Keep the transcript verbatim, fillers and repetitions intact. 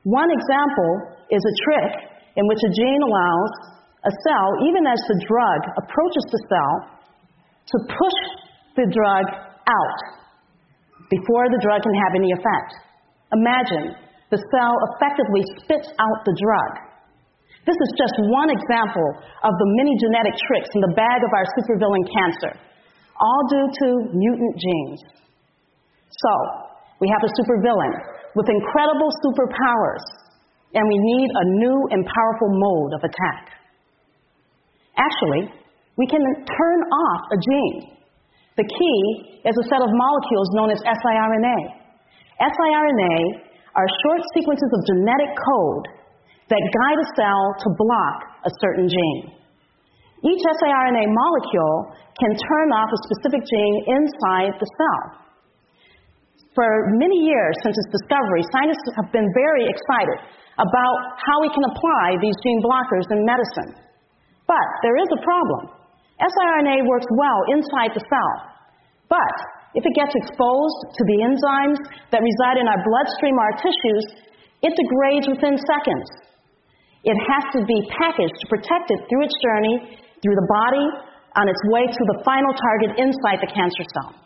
One example is a trick in which a gene allows a cell, even as the drug approaches the cell, to push the drug out before the drug can have any effect. Imagine the cell effectively spits out the drug. This is just one example of the many genetic tricks in the bag of our supervillain cancer, all due to mutant genes. So, we have a supervillain with incredible superpowers, and we need a new and powerful mode of attack. Actually, we can turn off a gene. The key is a set of molecules known as siRNA. siRNA are short sequences of genetic code that guide a cell to block a certain gene. Each siRNA molecule can turn off a specific gene inside the cell. For many years since its discovery, scientists have been very excited about how we can apply these gene blockers in medicine. But there is a problem. siRNA works well inside the cell, but if it gets exposed to the enzymes that reside in our bloodstream or our tissues, it degrades within seconds. It has to be packaged to protect it through its journey through the body on its way to the final target inside the cancer cell.